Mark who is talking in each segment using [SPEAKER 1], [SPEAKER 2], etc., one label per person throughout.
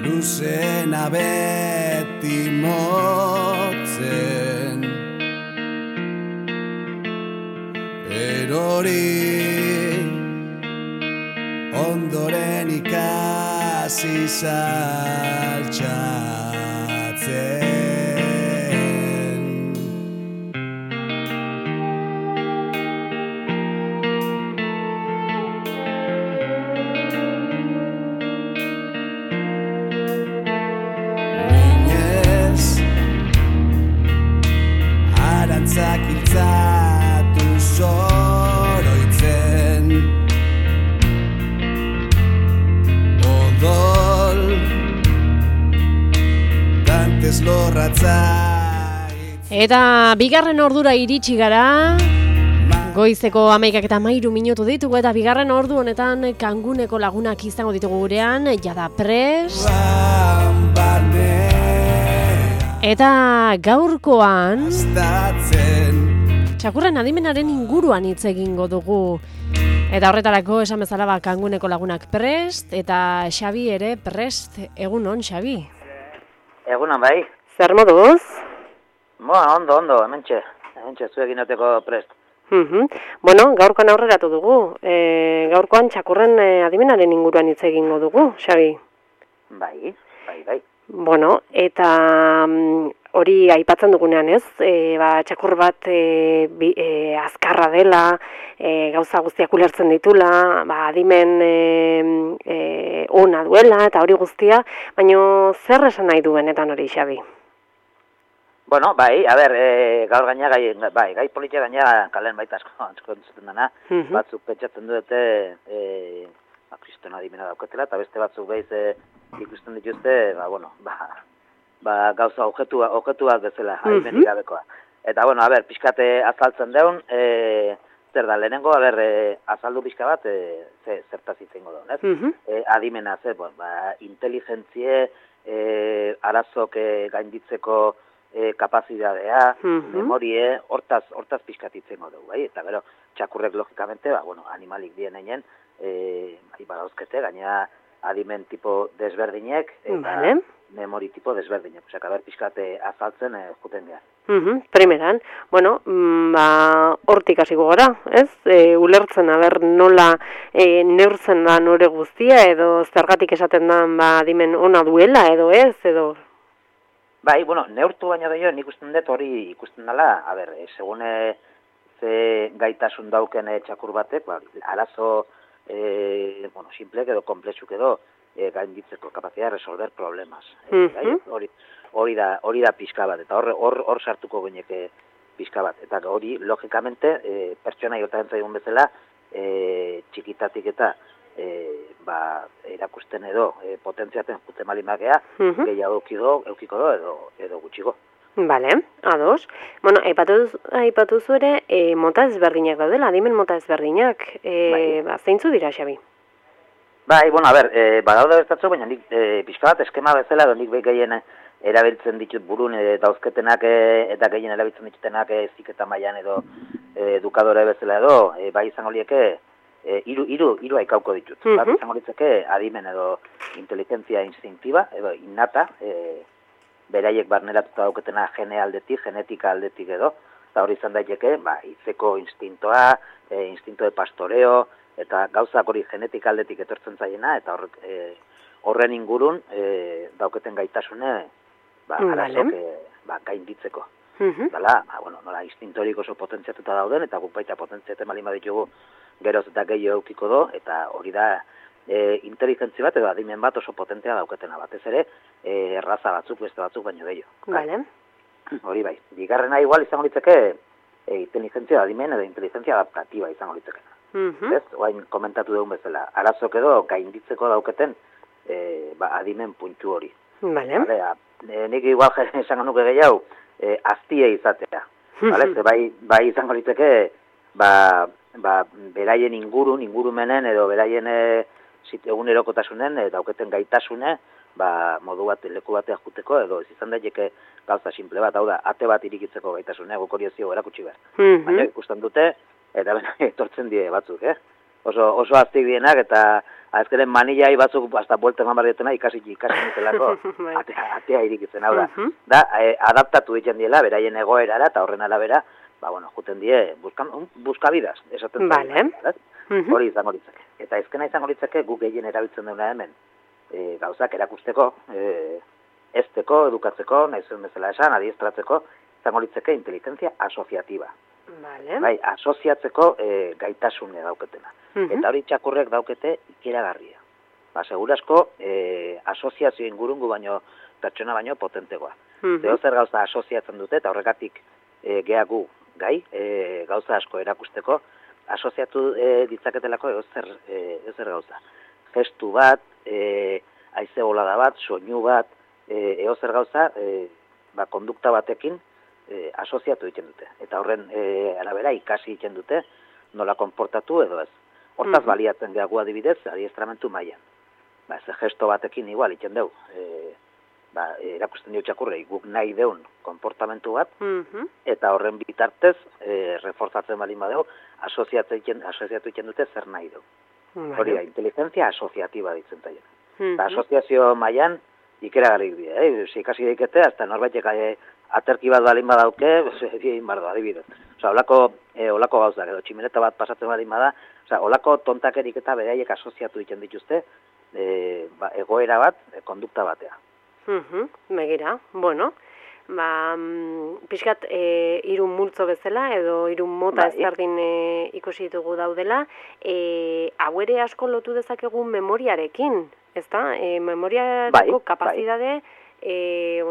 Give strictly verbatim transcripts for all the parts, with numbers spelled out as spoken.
[SPEAKER 1] luzena beti motzen, erori ondoren ikasi saltxatzen. Minez, arantzak iltzatu zoroitzen, odol dantez lorratzait.
[SPEAKER 2] Eta bigarren ordura iritsi gara, goizeko hamaikak eta hamairu minutu ditugu, eta bigarren ordu honetan Kanguneko lagunak izango ditugu gurean, jada prest. Eta gaurkoan txakurren adimenaren inguruan hitz egingo dugu. Eta horretarako esan bezala ba, Kanguneko lagunak prest, eta Xabi ere prest. Egunon, Xabi?
[SPEAKER 3] Egunon bai.
[SPEAKER 2] Zer moduz?
[SPEAKER 3] Boa, ondo, ondo, hementxe. Hementxe, zuekin egoteko prest.
[SPEAKER 2] Uhum. Bueno, gaurkoan aurreratu dugu. E, gaurkoan txakurren e, adimenaren inguruan hitz egingo dugu, Xabi?
[SPEAKER 3] Bai, bai, bai.
[SPEAKER 2] Bueno, eta mm, hori aipatzen dugunean ez, e, ba, txakur bat e, bi, e, azkarra dela, e, gauza guztiak ulertzen ditula, ba, adimen e, e, ona duela eta hori guztia, baina zer esan nahi duenetan hori, Xabi?
[SPEAKER 3] Bueno, bai, a ber, e, gaur gaina gai, bai, gai politia gaina kalen baita asko, asko entzuten dena,
[SPEAKER 2] Mhm.
[SPEAKER 3] batzuk pentsatzen dute, e, ba, kristona adimena daukatela, eta beste batzuk behiz e, ikusten dituzte, ba, bueno, ba, ba gauza objetua, objetuak bezala, adimenik gabekoa. Eta, bueno, a ber, pixkate azaltzen deun, e, zer da, lehenengo, a ber, e, azaldu pixka bat, e, ze, zertaz izango deun, ez?
[SPEAKER 2] Mhm.
[SPEAKER 3] E, adimena, ze, bon, ba, inteligentzie, e, arazok e, gainditzeko e, kapazidadea,
[SPEAKER 2] Mhm.
[SPEAKER 3] memorie, hortaz, hortaz pixkatitzen dugu, bai? Eta gero, txakurrek logikamente, ba, bueno, animalik dien einen, e, bai, badauzkete, gaina adimen tipo desberdinek, eta
[SPEAKER 2] Vale.
[SPEAKER 3] memori tipo desberdinek. Osea, aber pixkate azaltzen e, juten behar.
[SPEAKER 2] Mhm, primeran, bueno, mm, ba, hortik hasiko gara, ez? E, ulertzen, aber nola e, neurtzen da nore guztia, edo zergatik esaten da ba, adimen ona duela, edo ez, edo...
[SPEAKER 3] Bai, bueno, neurtu baina da jo, nik ikusten dut hori ikusten dela, a ber, e, segun e, ze gaitasun dauken e, txakur batek, ba, arazo, e, bueno, simplek edo komplexuk edo, e, gainditzeko kapazitatea resolver problemas. E,
[SPEAKER 2] Mhm.
[SPEAKER 3] bai, hori, hori da, hori da pixka bat, eta hor, hor, hor sartuko gineke pixka bat. Eta hori, logikamente, e, pertsona jotatzen zaigun bezala, e, txikitatik eta e, ba, erakusten edo, e, potentziaten juten malimagea,
[SPEAKER 2] Mhm.
[SPEAKER 3] gehiago eukiko, eukiko do, edo, edo gutxiko.
[SPEAKER 2] Vale, ados. Bueno, aipatu aipatuzu ere, e, mota ezberdinak daudela, adimen mota ezberdinak. E,
[SPEAKER 3] Bai.
[SPEAKER 2] ba, zeintzu dira, Xabi?
[SPEAKER 3] Bai, bueno, a ber, e, badaude bestatzu, baina nik e, pixka bat eskema bezala, edo nik behin gehien erabiltzen ditut burun e, dauzketenak e, eta gehien erabiltzen ditutenak e, ziketa mailan edo e, edukadore bezala edo, e, bai izango lieke, e, iru, iru, iru aikauko ditut.
[SPEAKER 2] Mhm.
[SPEAKER 3] Bat izango litzeke adimen edo inteligentzia instintiba, edo innata, e, beraiek barneratuta dauketena gene aldetik, genetika aldetik edo, eta hori izan daiteke, ba, hitzeko instintoa, e, instinto de pastoreo, eta gauzak hori genetika aldetik etortzen zaiena, eta horrek, e, horren ingurun e, dauketen gaitasune, ba,
[SPEAKER 2] Vale.
[SPEAKER 3] arazok e, ba, gainditzeko.
[SPEAKER 2] Mhm.
[SPEAKER 3] Dala, ba, bueno, nola instintorik oso potentziatuta dauden, eta guk baita potentziaten malin baditugu geroz eta gehiago eukiko do, eta hori da e, inteligentzi bat edo adimen bat oso potentea dauketena batez ere, e, erraza batzuk, beste batzuk baino gehiago.
[SPEAKER 2] Vale.
[SPEAKER 3] Hori bai. Bigarrena igual izango litzeke e, inteligentzia adimen edo inteligentzia adaptatiba izango litzekena.
[SPEAKER 2] Mhm.
[SPEAKER 3] Ez? Oain komentatu dugun bezala. Arazok edo gainditzeko dauketen e, ba, adimen puntu hori.
[SPEAKER 2] Vale.
[SPEAKER 3] Vale, a, e, nik igual esango nuke gehiago, e, aztie izatea. Vale? Ze bai, bai izango litzeke, ba, ba, beraien ingurun, ingurumenen edo beraien e, egunerokotasunen e, dauketen gaitasune, ba, modu bat, leku batea juteko, edo ez izan daiteke gauza simple bat, hau da, ate bat irikitzeko gaitasune, guk hori ezio erakutsi behar.
[SPEAKER 2] Mhm.
[SPEAKER 3] Baina ikusten dute, eta bena, etortzen die batzuk, eh? Oso, oso aztik dienak, eta azkenen manilai batzuk hasta buelta eman barrietena ikasi ikasi nutelako atea, atea irikitzen, hau da.
[SPEAKER 2] Mhm.
[SPEAKER 3] Da, e, adaptatu egiten diela, beraien egoerara, eta horren arabera, ba, bueno, juten die, buskan, buskabidas, esaten
[SPEAKER 2] Vale.
[SPEAKER 3] zaila,
[SPEAKER 2] Mhm.
[SPEAKER 3] hori izango litzake. Eta ezkena izango litzake, guk gehien erabiltzen duna hemen, e, gauzak erakusteko, e, ezteko, edukatzeko, nahi zuen bezala esan, adiestratzeko, izango litzake inteligentzia asoziatiba.
[SPEAKER 2] Vale.
[SPEAKER 3] Bai, asoziatzeko e, gaitasune dauketena.
[SPEAKER 2] Mhm.
[SPEAKER 3] Eta hori txakurrek daukete ikeragarria. Ba, segurasko, e, asoziazio ingurungu baino, pertsona baino potentegoa.
[SPEAKER 2] Mhm.
[SPEAKER 3] Zeo zer gauza asoziatzen dute, eta horregatik e, geagu gai, e, gauza asko erakusteko, asoziatu e, ditzaketelako ezer, e, ezer gauza. Gestu bat, e, haize bolada bat, soinu bat, e, eozer gauza, e, ba, kondukta batekin e, asoziatu egiten dute. Eta horren e, arabera ikasi egiten dute nola konportatu edo ez. Hortaz
[SPEAKER 2] Mhm.
[SPEAKER 3] baliatzen geagu adibidez, adiestramentu mailan. Ba, ze gesto batekin igual egiten dugu. E, ba, erakusten dio txakurrei guk nahi deun konportamentu bat,
[SPEAKER 2] Mhm.
[SPEAKER 3] eta horren bitartez, e, reforzatzen baldin badeu, asoziatu egiten, asoziatu egiten dute zer nahi du.
[SPEAKER 2] Vale.
[SPEAKER 3] Hori da, inteligentzia asoziatiba ditzen zaien.
[SPEAKER 2] Mhm.
[SPEAKER 3] Eta asoziazio mailan ikeragarrik dira, eh? Ikasi daikete, hasta norbaitek e, aterki bat balin badauke, egin bardo, adibidez. Osa, olako, e, olako gauzak, edo tximeleta bat pasatzen balin bada, osa, olako tontakerik eta beraiek asoziatu egiten dituzte, e, ba, egoera bat, e, kondukta batea.
[SPEAKER 2] Mhm. Begira, bueno, ba, mm, pixkat e, hiru multzo bezala edo hiru mota
[SPEAKER 3] Bai.
[SPEAKER 2] ezberdin e, ikusi ditugu daudela, e, hau ere asko lotu dezakegu memoriarekin, ezta? E, memoriareko
[SPEAKER 3] Bai, bai.
[SPEAKER 2] kapazidade e,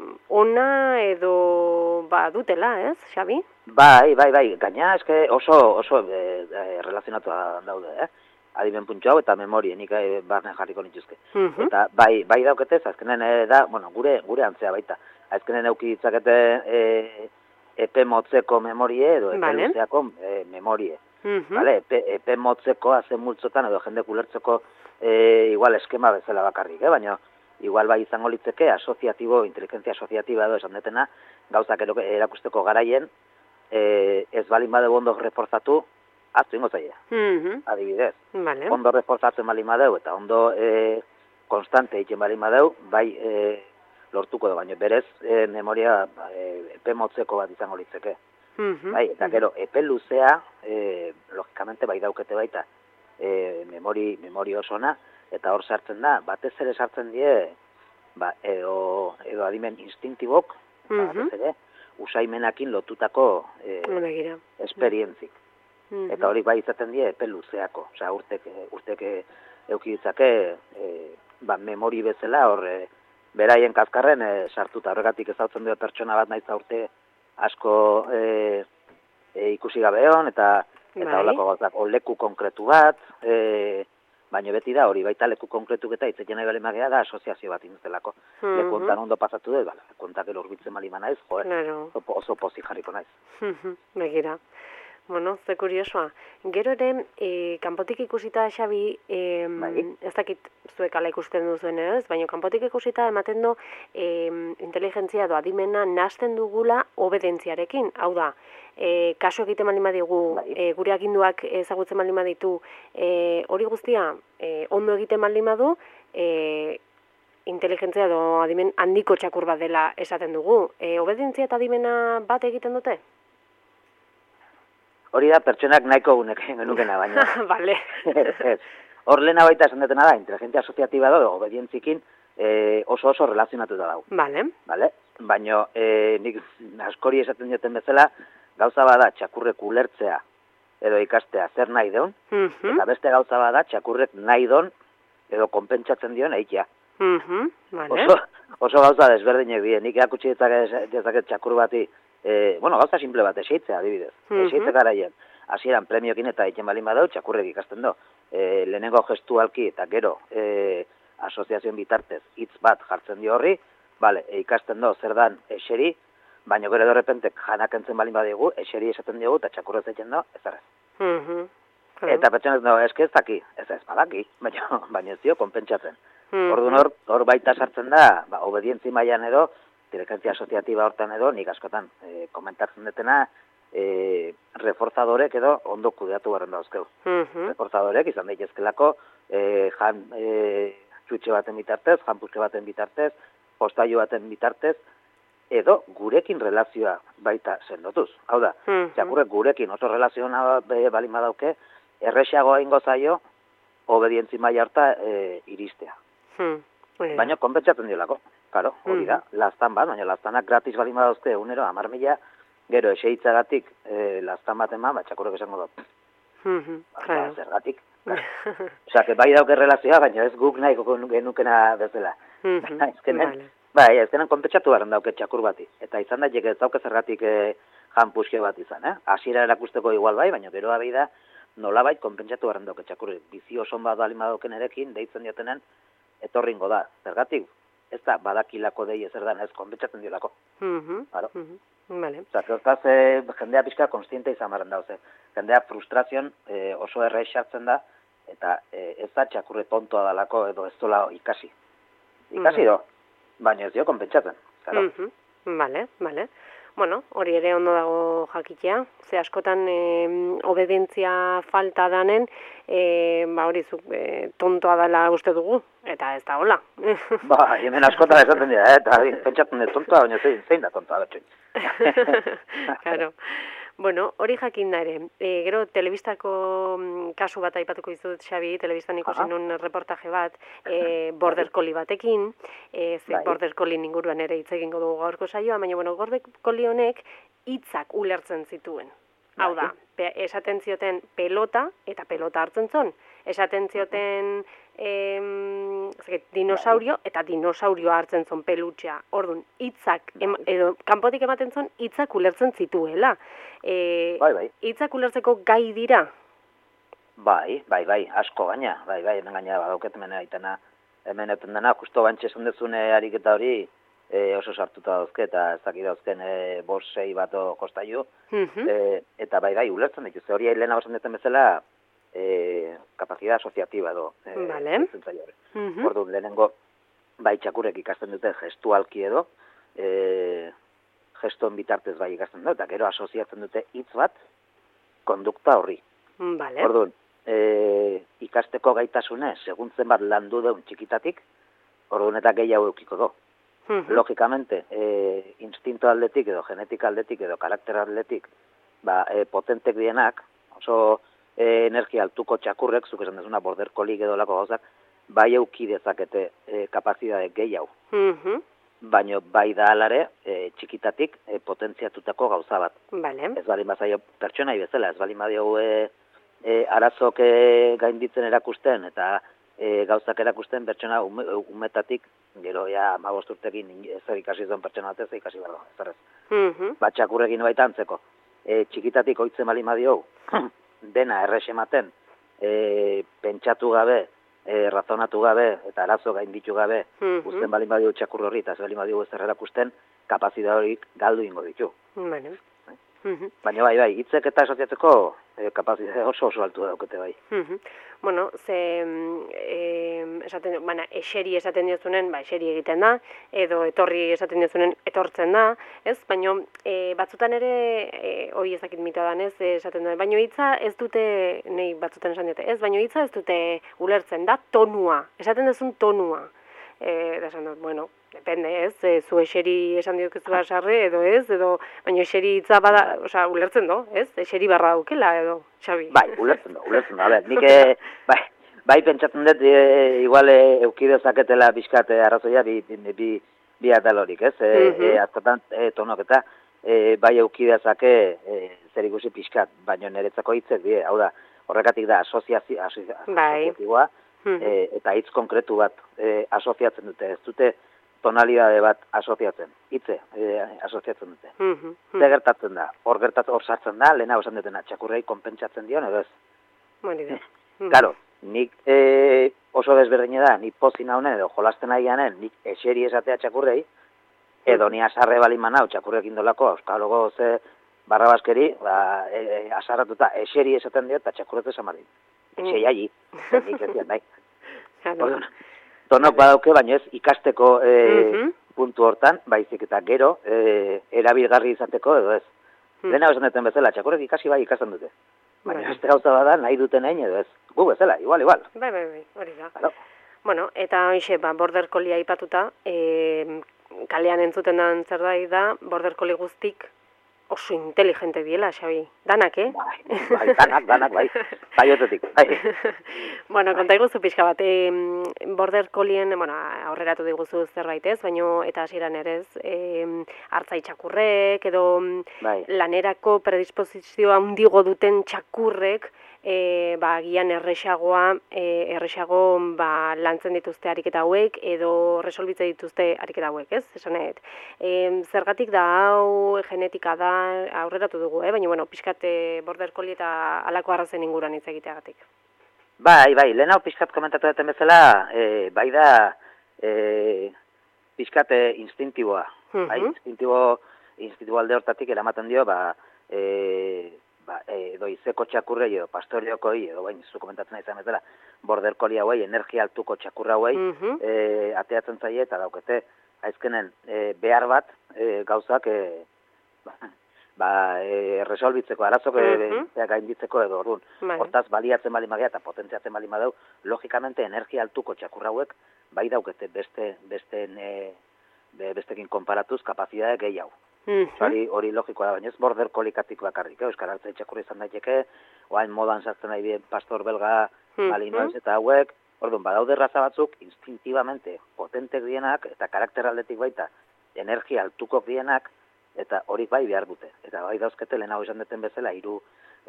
[SPEAKER 2] ona edo ba, dutela, ez, Xabi?
[SPEAKER 3] Bai, bai, bai, gaina eske oso, oso e, e, relazionatua daude, eh? Adimen puntxo hau eta memoria, nik e, barne jarriko nituzke.
[SPEAKER 2] Mhm.
[SPEAKER 3] Eta bai, bai dauketez, azkenen e, da, bueno, gure gure antzea baita. Azkenen euki ditzakete e, epe motzeko memorie edo epe
[SPEAKER 2] Vale.
[SPEAKER 3] luzeako e, memorie.
[SPEAKER 2] Mhm.
[SPEAKER 3] Vale? Epe, epe motzeko azen multzotan edo jende ulertzeko e, igual eskema bezala bakarrik, eh? Baina igual bai izango litzeke asoziatibo, inteligentzia asoziatiba edo esan detena, gauzak ero- erakusteko garaien, e, ez balin bade ondo reforzatu, aztu ingo zaila,
[SPEAKER 2] Mhm.
[SPEAKER 3] adibidez.
[SPEAKER 2] Vale.
[SPEAKER 3] Ondo reforzatzen balin badeu eta ondo e, konstante egiten balin badeu, bai e, lortuko da, baina berez e, memoria e, epe motzeko bat izango litzeke.
[SPEAKER 2] Mhm.
[SPEAKER 3] Bai, eta gero, epe luzea, e, logikamente bai daukete baita, e, memori, memori osona, eta hor sartzen da, batez ere sartzen die, ba, edo, edo adimen instinktibok, ba,
[SPEAKER 2] Mhm.
[SPEAKER 3] batez ere, usaimenakin lotutako e,
[SPEAKER 2] Begira.
[SPEAKER 3] esperientzik.
[SPEAKER 2] Mhm.
[SPEAKER 3] Eta hori bai izaten die epe luzeako, osea, urtek, urtek euki ditzake, e, ba, memori bezala, hor, e, beraien kazkarren e, sartuta, horregatik ezautzen dio pertsona bat naiz urte asko e, e, ikusi gabeon, eta eta
[SPEAKER 2] Bai.
[SPEAKER 3] holako gauzak, o leku konkretu bat, e, baina beti da, hori baita leku konkretuk eta hitzetzen nahi balimagea da asoziazio bat inuzelako.
[SPEAKER 2] Mhm.
[SPEAKER 3] Leku hontan ondo pasatu dut, bala, leku hontak ero urbitzen balima naiz, joe,
[SPEAKER 2] Claro.
[SPEAKER 3] oso, oso pozik jarriko naiz.
[SPEAKER 2] Mhm. Begira. Bueno, ze kuriosoa. Gero ere, e, kanpotik ikusita, Xabi, e,
[SPEAKER 3] Bai.
[SPEAKER 2] ez dakit zuek ala ikusten duzuen ez, baina kanpotik ikusita ematen du e, inteligentzia edo adimena nahasten dugula obedentziarekin. Hau da, e, kasu egiten baldin badigu,
[SPEAKER 3] Bai.
[SPEAKER 2] e, gure aginduak ezagutzen baldin baditu, e, hori guztia e, ondo egiten baldin badu, e, inteligentzia edo adimen handiko txakur bat dela esaten dugu. E, obedentzia eta adimena bat egiten dute?
[SPEAKER 3] Hori da pertsonak nahiko gunek genukena, baina.
[SPEAKER 2] Vale.
[SPEAKER 3] Ez, ez. Hor lehena baita esan detena da, inteligentzia asoziatiba da, obedientzikin e, oso oso relazionatuta dago.
[SPEAKER 2] Vale.
[SPEAKER 3] Vale? Baina e, nik askori esaten dioten bezala, gauza bada txakurrek ulertzea edo ikastea zer nahi deun,
[SPEAKER 2] Mhm.
[SPEAKER 3] eta beste gauza bada txakurrek nahi don edo konpentsatzen dion eitea.
[SPEAKER 2] Mhm. Vale.
[SPEAKER 3] Oso, oso gauza desberdinek die, nik erakutsi dezaket dezaket txakur bati, e, bueno, gauza simple bat, eseitzea adibidez.
[SPEAKER 2] Mhm.
[SPEAKER 3] Eseitze garaien, hasieran premiokin eta egiten balin badau, txakurrek ikasten do. E, lehenengo gestualki eta gero e, asoziazioen bitartez hitz bat jartzen dio horri, bale, e, ikasten do zer dan eseri, baina gero derrepentek janakentzen balin badigu, eseri esaten diogu eta txakurrez egiten do, ez errez.
[SPEAKER 2] Mhm.
[SPEAKER 3] Eta pertsonak no, eske ez daki, ez ez badaki, baina, baina ez dio konpentsatzen.
[SPEAKER 2] Mhm.
[SPEAKER 3] Orduan hor, hor baita sartzen da, ba, obedientzi mailan edo, inteligentzia asoziatiba hortan edo, nik askotan e, komentatzen detena, e, reforzadorek edo ondo kudeatu barren dauzkeu.
[SPEAKER 2] Mhm.
[SPEAKER 3] Reforzadorek izan daitezkelako e, jan e, txutxe baten bitartez, janpuzke baten bitartez, postailu baten bitartez, edo gurekin relazioa baita sendotuz. Hau da,
[SPEAKER 2] mm-hmm.
[SPEAKER 3] txakurrek gurekin oso relazioa balin badauke, erresago egingo zaio, obedientzi maila harta e, iristea.
[SPEAKER 2] Hmm.
[SPEAKER 3] Baina konpentsatzen diolako, claro, hori da, mm. lastan bat, baina lastanak gratis balin badauzke egunero, hamar mila, gero eseitzagatik e, lastan bat eman, bat txakurrek esango da,
[SPEAKER 2] mm-hmm.
[SPEAKER 3] ba, zergatik. Osea, que bai dauke relazioa, baina ez guk nahi genukena bezala.
[SPEAKER 2] Mm-hmm.
[SPEAKER 3] Ezkenen, vale. Bai, ezkenen konpentsatu garen dauke txakur bati. Eta izan da, ez dauke zergatik e, janpuske bat izan, eh? Hasiera erakusteko igual bai, baina gero abai da, nolabait konpentsatu garen dauke txakur. Bizi oson bat balin badauken erekin, deitzen diotenen, etorringo da. Zergatik, ez da, badakilako dei ezer da, ez konpentsatzen diolako.
[SPEAKER 2] Mm-hmm.
[SPEAKER 3] Claro.
[SPEAKER 2] Mm-hmm. Vale.
[SPEAKER 3] Osa, zertaz, e, jendea pixka konstiente izan baren dauze. Jendea frustrazion e, oso erre sartzen da, eta e, ez da txakurre tontoa dalako edo ez dola ikasi. Ikasi mm-hmm. do, baina ez dio konpentsatzen. Claro.
[SPEAKER 2] Mm-hmm. Vale, vale. Bueno, hori ere ondo dago jakitea, ze askotan e, obedentzia falta danen, e, ba hori zu, e, tontoa dela uste dugu, eta ez da hola.
[SPEAKER 3] Ba, hemen askotan esaten dira, eh? Eta pentsatzen dut tontoa, baina zein, zein da tontoa, betxoin.
[SPEAKER 2] Claro. Bueno, hori jakin da ere. E, gero, telebistako kasu bat aipatuko dizut, Xabi, telebistan ikusi nun reportaje bat, e, Border Collie batekin, e, ze Border Collie inguruan ere hitz egingo dugu gaurko saioa, baina, bueno, Border Collie honek hitzak ulertzen zituen. Hau da, pe, esaten zioten pelota, eta pelota hartzen zon. Esaten zioten em, dinosaurio, eta dinosaurio hartzen zon pelutxea. Orduan, hitzak, edo kanpotik ematen zon, hitzak ulertzen zituela. E,
[SPEAKER 3] bai, bai.
[SPEAKER 2] Hitzak ulertzeko gai dira?
[SPEAKER 3] Bai, bai, bai, asko gaina, bai, bai, hemen gaina badauket hemen aitena, hemen eten dena, justo bantxe esan dezune ariketa hori, e, oso sartuta dauzke, eta ez dakit dauzken e, bost sei bato kostaiu,
[SPEAKER 2] mm-hmm.
[SPEAKER 3] e, eta bai, bai, ulertzen dituzte, hori lehena basan deten bezala, e, kapazidad asociativa edo. E,
[SPEAKER 2] vale.
[SPEAKER 3] Mm-hmm. Orduan, lehenengo, bai, txakurek ikasten dute gestualki edo, e, gestoen bitartez bai ikasten dute, eta gero asoziatzen dute hitz bat, kondukta horri.
[SPEAKER 2] Vale.
[SPEAKER 3] Orduan, e, ikasteko gaitasune, segun zenbat landu deun txikitatik, orduan eta gehiago eukiko do.
[SPEAKER 2] Mm-hmm.
[SPEAKER 3] Logikamente, e, instinto aldetik edo genetika aldetik edo karakter aldetik, ba, e, potentek dienak, oso e, energia altuko txakurrek, zuk esan dezuna Border Collie edo lako gauzak, bai euki dezakete e, kapazidade gehiago.
[SPEAKER 2] Mm-hmm.
[SPEAKER 3] Baina bai da alare, e, txikitatik e, potentziatutako gauza bat.
[SPEAKER 2] Vale. Ez
[SPEAKER 3] balin bazaio pertsonai bezala, ez balin badio e, e, arazok e, gainditzen erakusten, eta e, gauzak erakusten pertsona ume, umetatik, gero ja hamabost urtekin ezer ikasi zuen pertsona batez, ikasi behar da, ez errez.
[SPEAKER 2] Mm-hmm.
[SPEAKER 3] Bat txakurrekin baita antzeko. E, txikitatik oitzen balin badio, dena errex ematen, e, pentsatu gabe, E, razonatu gabe eta arazo gainditu gabe, mm-hmm. Uzten balin badio txakur horri eta ez balin badio ezer erakusten, kapazidade horik galdu ingo ditu.
[SPEAKER 2] Vale. Mm-hmm.
[SPEAKER 3] Baina bai, bai, hitzek eta esateatzeko e, kapazidade oso oso altu daukete bai.
[SPEAKER 2] Mm-hmm. Bueno, ze e, esaten, baina, eseri esaten diozunen, ba, eseri egiten da, edo etorri esaten diozunen, etortzen da, ez? Baina e, batzutan ere, e, hori ezakit mitoa danez, e, esaten da, baina hitza ez dute, nahi batzutan esan dute, ez? Baina hitza ez dute ulertzen da, tonua, esaten duzun tonua. E, da esan dut, bueno, depende, ez? E, zu eseri esan diokezu sarre, edo ez? Edo, baina eseri hitza bada, osea, ulertzen do, ez? Eseri barra daukela, edo, Xabi?
[SPEAKER 3] Bai, ulertzen do, ulertzen do, a ber, nik, e, bai, bai pentsatzen dut, e, igual e, eukidezaketela bizkate arrazoia bi, bi, bi, bi atalorik, ez? E, mm-hmm. e, Azkotan, e, tonok eta, e, bai eukidezake e, zer ikusi pixkat, baina niretzako hitzek die, hau da, horrekatik da asoziazio, asoziazioa, bai. e, eta hitz konkretu bat e, asoziatzen dute, ez dute tonalidade bat asoziatzen, hitze e, asoziatzen dute.
[SPEAKER 2] Mm-hmm.
[SPEAKER 3] Zer gertatzen da, hor gertatzen, hor sartzen da, lehena esan dutena, txakurrei konpentsatzen dion, edo ez?
[SPEAKER 2] Mori da.
[SPEAKER 3] Claro, nik e, oso desberdine da, nik pozina honen edo jolasten ari ganen, nik eseri esatea txakurrei, edo ni asarre balin manau txakurrekin dolako, euskalogo ze barra baskeri, ba, e, e, asarratuta eseri esaten dio, eta txakurretu esan badin. Esei mm. agi, nik ez dian, bai. Tonok badauke, baina ez ikasteko e, mm-hmm. puntu hortan, baizik eta gero, e, erabilgarri izateko, edo ez. Mm. Lehena esan duten bezala, txakurrek ikasi bai ikasten dute. Baina
[SPEAKER 2] Bai.
[SPEAKER 3] beste gauza bada nahi duten egin edo ez. Gu bezala, igual, igual.
[SPEAKER 2] Bai, bai, bai, hori da.
[SPEAKER 3] Claro.
[SPEAKER 2] Bueno, eta hoxe, ba, border collie aipatuta, e, kalean entzuten den zerbait da, border collie guztik oso inteligente diela, Xabi. Danak, eh?
[SPEAKER 3] Bai, bai, danak, danak, bai. Bai, otetik, bai.
[SPEAKER 2] Bueno, konta iguzu pixka bat, e, border collien, bueno, aurreratu diguzu zerbait ez, baino, eta hasieran ere ez, e, hartzai txakurrek, edo
[SPEAKER 3] Bai.
[SPEAKER 2] lanerako predisposizioa handigo duten txakurrek, e, ba, gian erresagoa, e, erresago ba, lantzen dituzte ariketa hauek, edo resolbitze dituzte ariketa hauek, ez? Esanet, e, zergatik da hau genetika da, aurreratu dugu, eh? Baina, bueno, pixkat e, border collie eta alako arrazen inguruan hitz egiteagatik.
[SPEAKER 3] Bai, bai, lehen hau pixkat komentatu duten bezala, e, bai da e, pixkat e, instintiboa.
[SPEAKER 2] Mhm.
[SPEAKER 3] Bai, instintibo, instintibo alde hortatik eramaten dio, ba, e, ba, edo izeko txakurrei edo pastoriokoi edo bain zu komentatzen izan bezala border collie hauei, energia altuko txakurra hauei,
[SPEAKER 2] Mhm.
[SPEAKER 3] e, ateatzen zaie eta daukete aizkenen e, behar bat e, gauzak e, ba, ba e, resolbitzeko, arazok
[SPEAKER 2] Mhm.
[SPEAKER 3] e, gainditzeko edo orduan.
[SPEAKER 2] Bai.
[SPEAKER 3] Hortaz baliatzen bali magea eta potentziatzen bali madeu, logikamente energia altuko txakurra hauek bai daukete beste beste ne, be, bestekin konparatuz kapazitatea gehiago.
[SPEAKER 2] Mhm.
[SPEAKER 3] Hori, hori logikoa da, baina ez border kolikatik bakarrik, eh? Euskal Hartzai txakurra izan daiteke, oain modan sartzen nahi bien pastor belga,
[SPEAKER 2] Mhm.
[SPEAKER 3] malinois eta hauek, orduan, badaude raza batzuk, instinktibamente potentek dienak, eta karakter aldetik baita, energia altukok dienak, eta hori bai behar dute. Eta bai dauzkete, lehenago izan duten bezala, hiru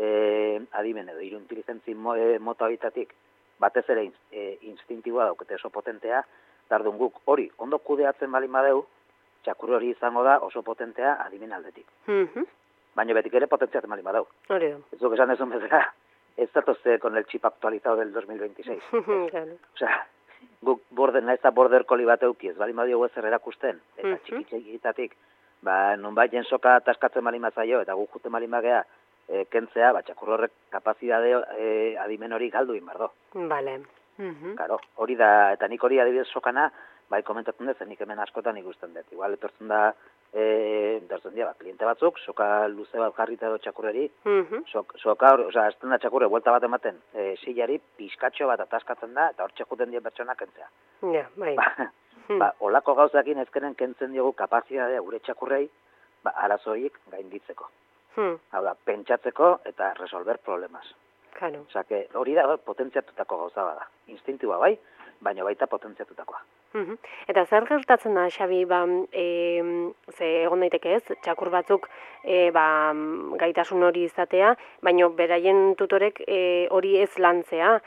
[SPEAKER 3] e, adimen edo, hiru inteligentzi mo, e, mota horitatik, batez ere e, instintiboa daukete oso potentea, tardun guk hori ondo kudeatzen balin badeu, txakur hori izango da oso potentea adimen aldetik.
[SPEAKER 2] Mhm.
[SPEAKER 3] Baina betik ere potentziatzen balin badeu.
[SPEAKER 2] Hori da.
[SPEAKER 3] Ez duk esan ezun bezala, ez datoze con el chip actualizado del dos mil veintiséis.
[SPEAKER 2] Claro.
[SPEAKER 3] Osea, guk border, nahiz eta border collie bat euki, ez balin badiogu ezer erakusten, eta
[SPEAKER 2] Mhm.
[SPEAKER 3] txiki txikitatik, ba, nonbait jensoka ataskatzen balin bazaio, eta guk juten balin bagea, e, kentzea, ba, txakur horrek kapazidade e, adimen hori galdu inbardo.
[SPEAKER 2] Vale. Mhm.
[SPEAKER 3] Claro, hori da, eta nik hori adibidez sokana, bai komentatzen dut, nik hemen askotan ikusten dut. Igual etortzen da, e, etortzen dira, ba, kliente batzuk, soka luze bat jarrita edo txakurreri,
[SPEAKER 2] Mhm.
[SPEAKER 3] sok, soka hor, osea, azten da txakurre, buelta bat ematen, e, silari, pizkatxo bat ataskatzen da, eta hor txekuten dien pertsonak kentzea.
[SPEAKER 2] Ja, bai.
[SPEAKER 3] Ba,
[SPEAKER 2] Hmm.
[SPEAKER 3] ba, olako gauzakin ezkenen kentzen diogu kapazitatea gure txakurrei, ba, arazoik gainditzeko.
[SPEAKER 2] Hmm.
[SPEAKER 3] Hau da, pentsatzeko eta resolver problemas.
[SPEAKER 2] Claro.
[SPEAKER 3] Osea, que hori da potentziatutako gauza bada. Instintiboa bai, baina baita potentziatutakoa.
[SPEAKER 2] Mhm. Eta zer gertatzen da, Xabi, ba, e, ze egon daiteke ez, txakur batzuk e, ba, gaitasun hori izatea, baina beraien tutorek e, hori ez lantzea.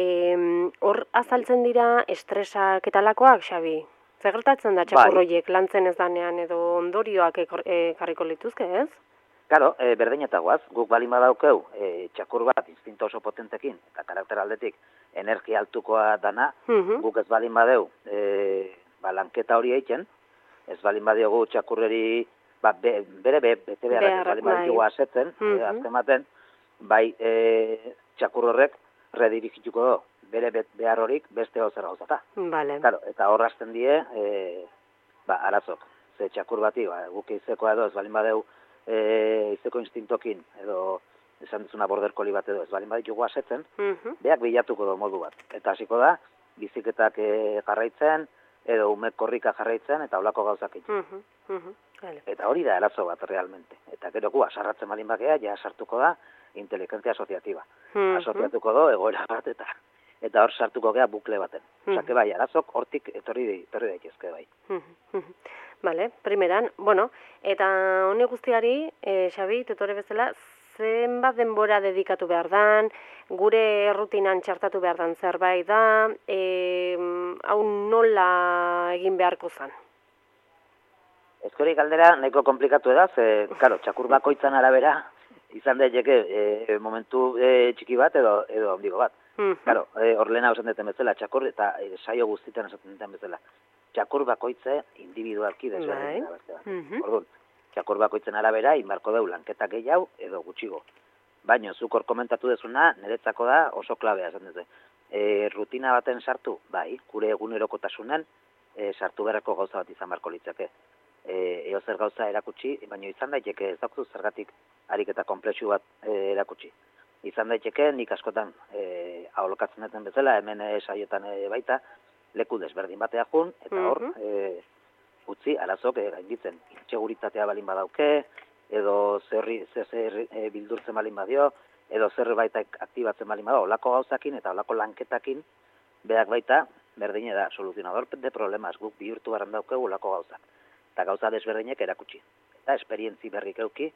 [SPEAKER 2] E, hor azaltzen dira estresak eta lakoak, Xabi? Zer gertatzen da txakur
[SPEAKER 3] Bai.
[SPEAKER 2] horiek lantzen ez danean edo ondorioak ekarriko lituzke, ez?
[SPEAKER 3] Claro, e, berdin eta guaz, guk balin badaukeu, e, txakur bat instinto oso potentekin, eta karakter aldetik energia altukoa dana,
[SPEAKER 2] Mhm.
[SPEAKER 3] guk ez balin badeu, e, ba, lanketa hori egiten, ez balin badiogu txakurreri, ba, be, bere be, bete beharrak ez
[SPEAKER 2] Beharrak,
[SPEAKER 3] balin badiogu
[SPEAKER 2] bai.
[SPEAKER 3] asetzen,
[SPEAKER 2] Mhm.
[SPEAKER 3] e, azken baten, bai e, txakur horrek redirigituko do, bere be, behar horik beste hau zer gauzata.
[SPEAKER 2] Vale.
[SPEAKER 3] Claro, eta horrazten die, e, ba, arazok, ze txakur bati, ba, guk izekoa edo ez balin badeu, e, izeko instintokin, edo esan duzuna border collie bat edo ez balin baditugu asetzen,
[SPEAKER 2] Mhm.
[SPEAKER 3] beak bilatuko du modu bat. Eta hasiko da, biziketak e, jarraitzen, edo ume korrika jarraitzen, eta holako gauzak egiten.
[SPEAKER 2] Mhm. Mhm. Vale.
[SPEAKER 3] Eta hori da arazo bat realmente. Eta gero gu, asarratzen balin bakea, ja sartuko da inteligentzia asoziatiba.
[SPEAKER 2] Mhm.
[SPEAKER 3] Asoziatuko do, egoera bat, eta eta hor sartuko gea bukle baten. Osea,
[SPEAKER 2] Mhm.
[SPEAKER 3] que bai, arazok hortik etorri, etorri daitezke bai.
[SPEAKER 2] Mhm, mhm. Vale, primeran, bueno, eta honi guztiari, e, Xabi, tutore bezala, zenbat denbora dedikatu behar dan, gure errutinan txartatu behar dan zerbait da, e, hau nola egin beharko zan?
[SPEAKER 3] Ezkori galdera nahiko komplikatu da, ze, karo, txakur bakoitzan arabera, izan daiteke e, momentu e, txiki bat edo edo handigo bat.
[SPEAKER 2] Mhm.
[SPEAKER 3] Claro, e, hor lehena esan duten bezala, txakur eta e, saio guztietan esaten duten bezala. Txakur bakoitze individualki desberdin da beste bat.
[SPEAKER 2] Mhm.
[SPEAKER 3] Orduan, txakur bakoitzen arabera inbarko deu lanketa gehiago edo gutxigo. Baina zuk hor komentatu dezuna, niretzako da oso klabea esan dute. E, rutina baten sartu, bai, gure egunerokotasunen e, sartu beharreko gauza bat izan beharko litzake. E, eo zer gauza erakutsi, baina izan daiteke ez daukazu zergatik ariketa konplexu bat e, erakutsi. izan daiteke, nik askotan e, aholokatzen duten bezala, hemen e, saiotan e, baita, leku desberdin batea jun, eta hor,
[SPEAKER 2] Mhm.
[SPEAKER 3] e, utzi, arazok e, gainditzen, inseguritatea balin badauke, edo zerri, zer, zer e, bildurtzen balin badio, edo zerbait aktibatzen balin bada, olako gauzakin eta olako lanketakin, berak baita, berdine da, soluzionador de problemas, guk bihurtu barren daukegu olako gauzak. Eta gauza desberdinek erakutsi. Eta esperientzi berrik euki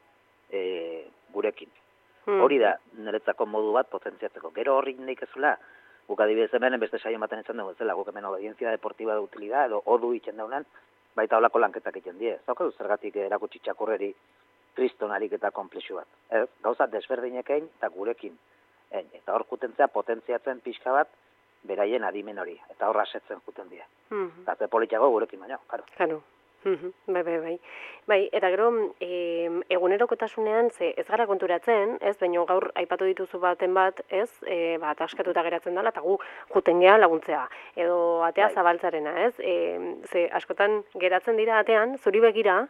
[SPEAKER 3] e, gurekin.
[SPEAKER 2] Mhm.
[SPEAKER 3] Hori da, niretzako modu bat potentziatzeko. Gero horrik neik ezula, guk adibidez hemen, beste saio baten izan dugu zela, guk hemen obedientzia deportiba de utilidad, edo odu itxen daunen, baita olako lanketak egiten die. Zaukadu zergatik erakutsi txakurreri kristonarik eta komplexu bat. Ez, gauza desberdinekein eta gurekin. Ein, eta hor jutentzea potentziatzen pixka bat, beraien adimen hori, eta horra setzen juten die.
[SPEAKER 2] Mhm.
[SPEAKER 3] Eta ze politxago gurekin baino, claro.
[SPEAKER 2] Claro. Mhm, bai, bai, bai. Bai, eta gero, e, egunerokotasunean, ze ez gara konturatzen, ez, baina gaur aipatu dituzu baten bat, ez, e, ba, ataskatuta geratzen dela, eta gu juten gea laguntzea, edo atea
[SPEAKER 3] Bai.
[SPEAKER 2] zabaltzarena, ez, e, ze askotan geratzen dira atean, zuri begira,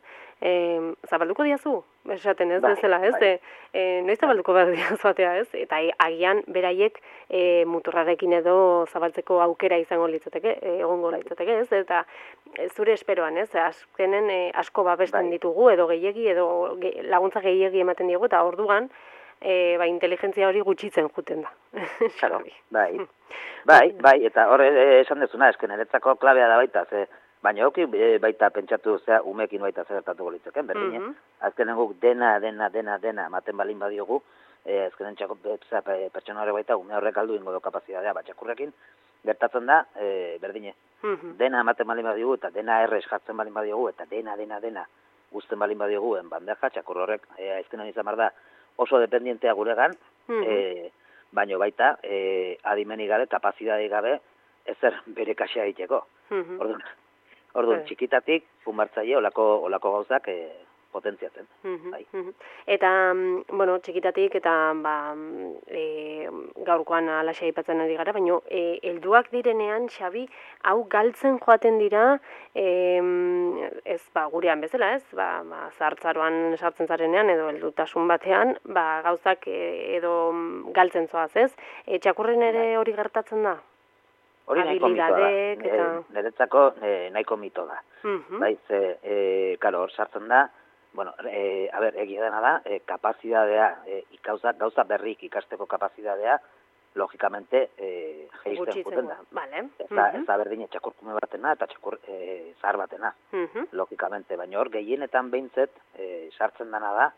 [SPEAKER 2] e, zabalduko diazu, esaten ez,
[SPEAKER 3] Bai,
[SPEAKER 2] bezala, ez,
[SPEAKER 3] bai.
[SPEAKER 2] de, e, noiz zabalduko behar diazu atea, ez, eta e, agian beraiek e, muturrarekin edo zabaltzeko aukera izango litzateke, e, egongo litzateke, ez, eta e, zure esperoan, ez, azkenen e, asko babesten
[SPEAKER 3] Bai.
[SPEAKER 2] ditugu, edo gehiegi, edo ge, laguntza gehiegi ematen diegu, eta orduan, e, ba, inteligentzia hori gutxitzen juten da.
[SPEAKER 3] Claro,
[SPEAKER 2] Xabi.
[SPEAKER 3] bai, bai, bai, eta hor e, esan dezuna, esken niretzako klabea da baita, ze, baina hoki e, baita pentsatu, zea, umekin baita zertatuko litzeken, berdine,
[SPEAKER 2] Mhm.
[SPEAKER 3] azkenen guk dena, dena, dena, dena, ematen balin badiogu, e, azkenen txako, zera, pe- pertsona horrek baita, ume horrek aldu ingo do kapazitatea, bat txakurrekin, gertatzen da, e, berdine,
[SPEAKER 2] Mhm.
[SPEAKER 3] dena ematen balin badiogu, eta dena errez jartzen balin badiogu, eta dena, dena, dena, uzten balin badiogu, en bandeja, txakur horrek, e, azkenen izan behar da, oso dependientea guregan,
[SPEAKER 2] Mhm.
[SPEAKER 3] e, baino baita, e, adimenik gabe, kapazidade gabe, ezer bere kaxea egiteko.
[SPEAKER 2] Mhm.
[SPEAKER 3] Orduan, orduan
[SPEAKER 2] Bai.
[SPEAKER 3] txikitatik, funbartzaile, olako, olako gauzak e, potentziatzen.
[SPEAKER 2] Mhm,
[SPEAKER 3] Bai.
[SPEAKER 2] mhm. Eta, mm, bueno, txikitatik eta ba, mm, e, gaurkoan alaxe aipatzen ari gara, baina e, helduak direnean, Xabi, hau galtzen joaten dira, e, ez, ba, gurean bezala, ez, ba, ba, zahartzaroan sartzen zarenean, edo heldutasun batean, ba, gauzak e, edo mm, galtzen zoaz, ez? E, txakurren ere hori gertatzen da?
[SPEAKER 3] Hori nahiko mitoa da.
[SPEAKER 2] Habilidadek eta...
[SPEAKER 3] E, niretzako e, nahiko mito da.
[SPEAKER 2] Mhm.
[SPEAKER 3] Bai, ze, e, karo, hor sartzen da, bueno, e, a ber, egia dena da, e, kapazidadea, e, gauza, gauza berrik ikasteko kapazidadea, logikamente, e, jeisten
[SPEAKER 2] Gutxitzen
[SPEAKER 3] juten da.
[SPEAKER 2] da. Vale.
[SPEAKER 3] Ez da,
[SPEAKER 2] Mhm.
[SPEAKER 3] ez da berdine txakurkume batena eta txakur e, zahar batena,
[SPEAKER 2] Mhm.
[SPEAKER 3] logikamente, baina hor gehienetan behintzet e, sartzen dana da,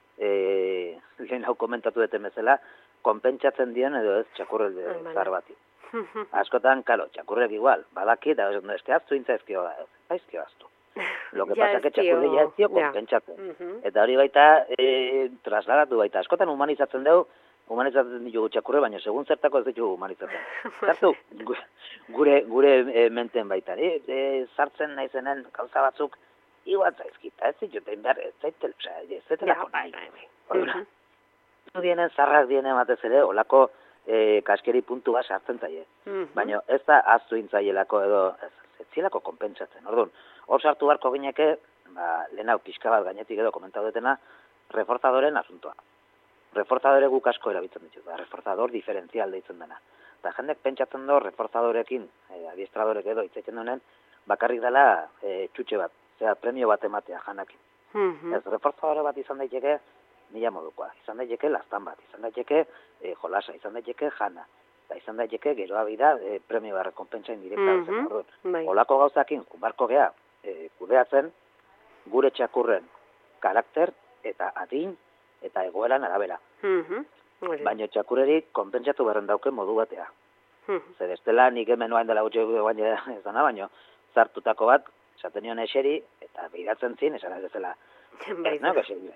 [SPEAKER 3] e, lehen hau komentatu duten bezala, konpentsatzen dien edo ez txakurre
[SPEAKER 2] Ah, vale.
[SPEAKER 3] zahar bati.
[SPEAKER 2] Mhm.
[SPEAKER 3] Askotan, kalo, txakurrek igual, badaki, eta ez que aztu intzaizkio, zaizkio aztu. Lo que
[SPEAKER 2] Ja
[SPEAKER 3] pasa
[SPEAKER 2] ez
[SPEAKER 3] que
[SPEAKER 2] dio-
[SPEAKER 3] txakurre ja ez dio
[SPEAKER 2] ja.
[SPEAKER 3] konpentsatzen.
[SPEAKER 2] Mhm.
[SPEAKER 3] Eta hori baita, e, trasladatu baita. Askotan humanizatzen dugu, humanizatzen ditugu txakurre, baina segun zertako ez ditugu humanizatzen. Zartu, gu- gure, gure e, menten baita. E, e, sartzen naizenen gauza batzuk, igual zaizkita, ez dituten behar, ez zaitel, osea, ez
[SPEAKER 2] Ja,
[SPEAKER 3] zaitelako
[SPEAKER 2] bai,
[SPEAKER 3] nahi.
[SPEAKER 2] bai, bai.
[SPEAKER 3] Orduan,
[SPEAKER 2] Mhm.
[SPEAKER 3] zu dienen, zarrak dienen batez ere, olako e, kaskeri puntu bat sartzen zaie.
[SPEAKER 2] Mhm.
[SPEAKER 3] Baina ez da aztu intzaielako edo, ez, ez zielako konpentsatzen. Orduan, hor sartu beharko gineke, ba, lehenau pixka bat gainetik edo komentatu dutena, reforzadoren asuntoa. Reforzadore guk asko erabiltzen ditut, da, reforzador diferentzial deitzen dena. Eta jendek pentsatzen do, reforzadorekin, e, adiestradorek edo itzaiten duen, bakarrik dela e, txutxe bat, zera premio bat ematea janakin.
[SPEAKER 2] Mhm.
[SPEAKER 3] Ez, reforzadore bat izan daiteke, mila modukoa, izan daiteke lastan bat, izan daiteke e, jolasa, izan daiteke jana, eta izan daiteke geroa bida e, premio bat rekompensa indirekta.
[SPEAKER 2] Mhm.
[SPEAKER 3] Orduan,
[SPEAKER 2] Bai.
[SPEAKER 3] olako gauzakin, barko gea, e, kudeatzen, gure txakurren karakter eta adin eta egoeran arabera.
[SPEAKER 2] Mhm. Hori da.
[SPEAKER 3] Baina txakurrerik konpentsatu berren dauke modu batea.
[SPEAKER 2] Mhm.
[SPEAKER 3] Zer estela nik hemen oain dela gutxi guain ez dana, baina zartutako bat, esaten nion eseri, eta behiratzen zin, esan ez dezela,
[SPEAKER 2] Bai.
[SPEAKER 3] ez nago eseri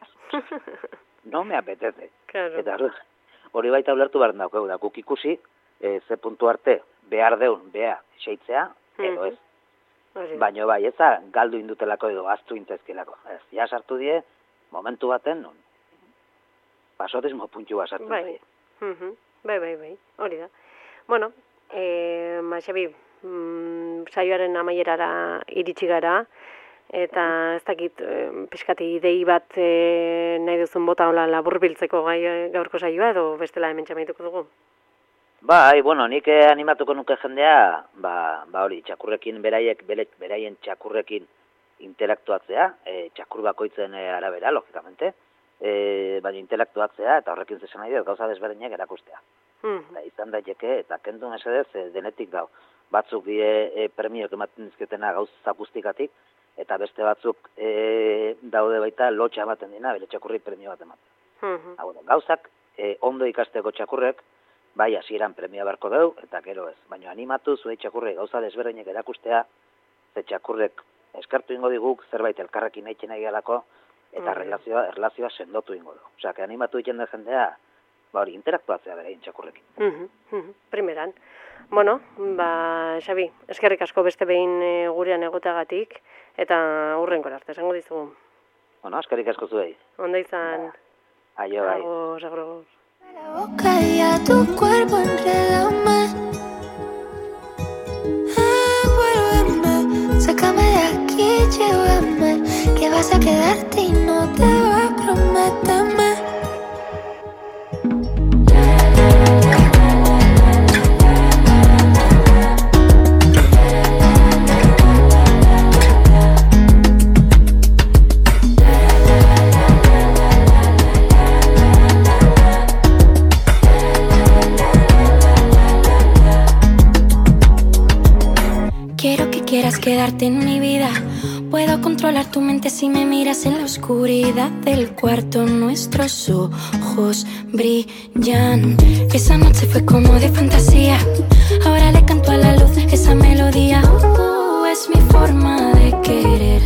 [SPEAKER 3] no me apetece.
[SPEAKER 2] Claro.
[SPEAKER 3] Eta hori- hori baita ulertu behar daukegu, da guk ikusi, e, ze puntu arte behar deun, bea, seitzea, edo ez.
[SPEAKER 2] Hori da.
[SPEAKER 3] Baina bai, ez da galdu indutelako edo aztu intezkelako. Ez, ja sartu die, momentu baten, non, pasotismo puntu bat sartu
[SPEAKER 2] Bai.
[SPEAKER 3] die.
[SPEAKER 2] Mhm. Bai, bai, bai. Hori da. Bueno, eh, Maxabi, mm, saioaren amaierara iritsi gara, eta ez dakit pixkati idei bat e, nahi duzun bota hola laburbiltzeko gai gaurko saioa edo bestela hemen txamaituko dugu?
[SPEAKER 3] Bai, bueno, nik animatuko nuke jendea, ba, ba hori, txakurrekin beraiek, bere, beraien txakurrekin intelektuatzea, e, txakur bakoitzen e, arabera, logikamente, e, baina intelektuatzea eta horrekin zesan nahi dut gauza desberdinak erakustea. Mm. Da, izan daiteke, eta kendu mesedez, e, denetik dau. Batzuk die e, premiok ematen dizketena gauza guztikatik, eta beste batzuk e, daude baita lotxa ematen dina, bere txakurri premio bat ematen. Mm-hmm. Hau, gauzak e, ondo ikasteko txakurrek, bai, hasieran premia beharko deu, eta gero ez. Baina animatu zuei txakurrei gauza desberdinak erakustea, ze txakurrek eskertu ingo diguk, zerbait elkarrekin eitzen nahi galako, eta mm. relazioa, relazioa sendotu ingo du. Osea, que animatu egiten da jendea, ba hori, interaktuatzea berein txakurrekin.
[SPEAKER 2] Mm-hmm. Mm-hmm. Primeran. Bueno, ba, Xabi, eskerrik asko beste behin e, gurean egoteagatik, eta hurrengo arte, esango dizugu.
[SPEAKER 3] Bueno, eskerrik asko zuei.
[SPEAKER 2] Onda izan.
[SPEAKER 3] Ba, aio, bai.
[SPEAKER 2] Agos, agos.
[SPEAKER 4] La boca y a tu cuerpo enredame. Envuélveme, sácame de aquí, llévame, que vas a quedarte y no te vas, prométeme. Quieras quedarte en mi vida. Puedo controlar tu mente si me miras en la oscuridad del cuarto. Nuestros ojos brillan. Esa noche fue como de fantasía. Ahora le canto a la luz esa melodía. Uh, es mi forma de querer.